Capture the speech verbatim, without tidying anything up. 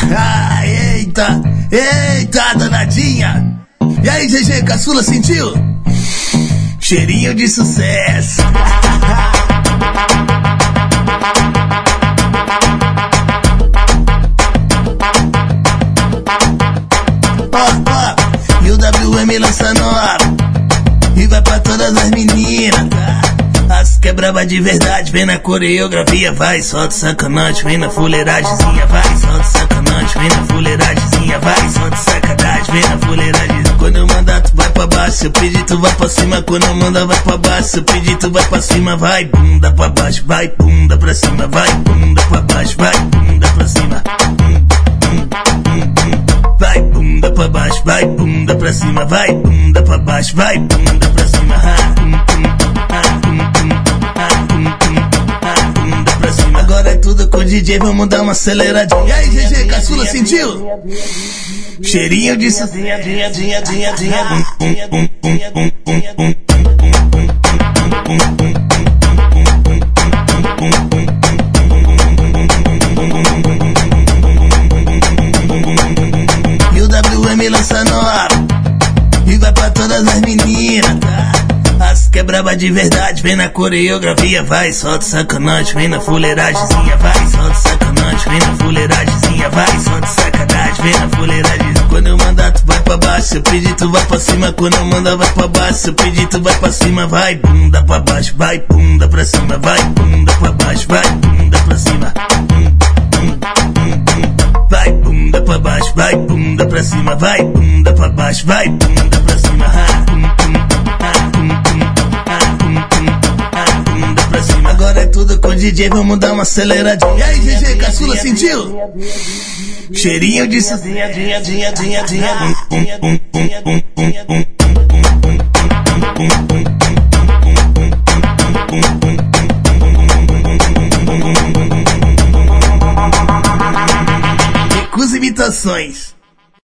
Ah, eita, eita, danadinha. E aí, G G, caçula, sentiu? Cheirinho de sucesso. Ó, ó, e o W M lança nova e vai pra todas as meninas, tá? As que é braba de verdade, vem na coreografia, vai, solta sacanagem, vem na fuleiragemzinha, vai, solta sacanagem, vem na fuleiragemzinha, vai, solta sacanagem, vem na fuleiragem. Quando eu mandar tu vai pra baixo, se eu pedir tu vai pra cima, quando eu mandar vai pra baixo, se eu pedir tu vai pra cima, vai, bunda pra baixo, vai, bunda pra cima, vai, bunda pra baixo, vai, bunda pra cima. Vai, bunda pra baixo, vai, bunda pra cima, vai, bunda pra baixo, vai, bunda pra cima. Agora é tudo com o D J, vamos dar uma aceleradinha. E aí, G G, caçula, sentiu? Cheirinho de sucesso. E o W M lança nova e vai pra todas as meninas, tá? As que é braba de verdade, vem na coreografia, vai, solta sacanagem, vem na fuleiragemzinha, vai, solta sacanagem, vem na fuleiragemzinha, vai, solta sacanagem, vem na fuleiragem. Quando eu mandar tu vai pra baixo, se eu pedir tu vai pra cima, quando eu mandar vai pra baixo, se eu pedir tu vai pra cima, vai, bunda pra baixo, vai, bunda pra cima, vai, bunda pra baixo, vai, bunda pra cima. Vai, bunda pra baixo, vai, bunda pra cima, vai, bunda pra baixo, vai, bunda pra cima. Agora é tudo com o D J, vamos dar uma aceleradinha. E aí, G G, caçula, sentiu? Cheirinho de sucesso. Recusa imitações.